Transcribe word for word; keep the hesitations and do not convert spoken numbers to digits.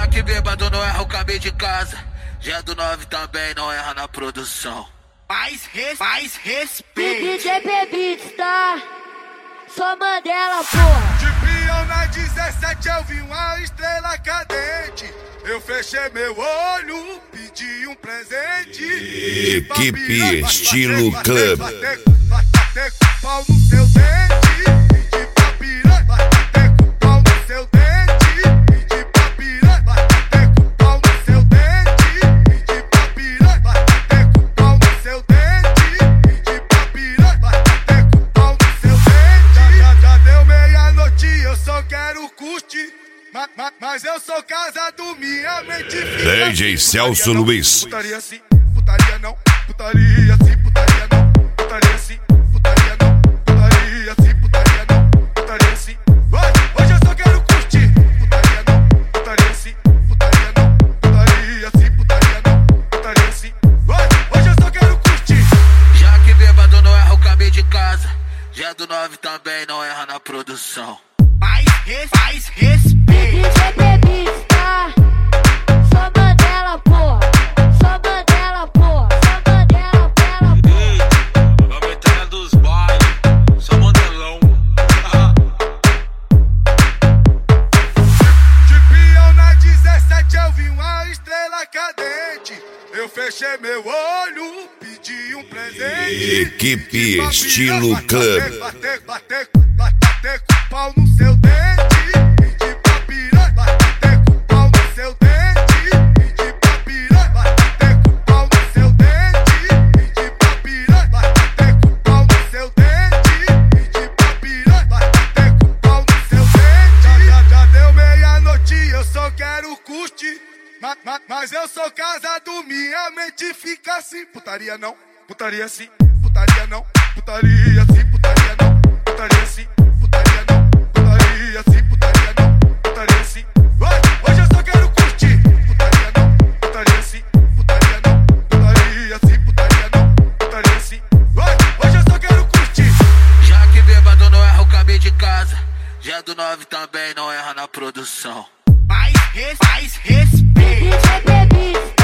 Já que bêbado não erra o caminho de casa, já do nove também não erra na produção. Mais, res, mais respeito. D J Bebeats, tá? Só Mandela, porra. De peão na dezessete eu vi uma estrela cadente. Eu fechei meu olho, pedi um presente. Equipe Estilo Club. Bater com pau no seu dente. Pedi pra piranha, bater com pau no seu dente. Pedi pra piranha, bater com pau no seu dente. Pedi pra piranha, bater com pau no seu dente. Pedi pra piranha, bater com pau no seu dente. Já, já deu meia-noite, eu só quero curtir. Mas, mas, mas eu sou casado, minha mente fica. D J Celso Luiz. Putaria sim, putaria não. Putaria sim, putaria não. Putaria sim, putaria não. Putaria sim, putaria não. Putaria sim. Hoje, hoje eu só quero curtir. Putaria não, putaria sim, putaria não. Putaria sim, putaria não. Putaria sim. Hoje, hoje eu só quero curtir. Já que bêbado não erra o caminho de casa, já do nove também não erra na produção. Mais, res, mais respeito. D J Bebeats, tá? Só Mandela, porra. Só Mandela, porra. Só Mandela, pela porra. A metralha dos bailes, só Mandelão. De peão na dezessete eu vi uma estrela cadente. Eu fechei meu olho, pedi um presente. Equipe Estilo Club. Bater, bater, bater, bater com pau no seu dente. Pedi pra piranha, bater com pau no seu dente. Pedi pra piranha, bater com pau no seu dente. Pedi pra piranha, bater com pau no seu dente. Pedi pra piranha, bater com pau no seu dente. Já, já, já deu meia-noite, eu só quero curtir. Mas, mas, mas eu sou casado, minha mente fica assim. Putaria não, putaria sim, putaria não. Putaria sim, putaria não. Putaria sim, putaria não. Putaria sim, putaria não. Putaria sim. Hoje, hoje eu só quero curtir. Putaria não, putaria sim, putaria não. Putaria sim, putaria não. Putaria sim. Hoje, hoje eu só quero curtir. Já que bêbado não erra o caminho de casa, já do nove também não erra na produção. Mais, res, mais respeito. D J Bebeats,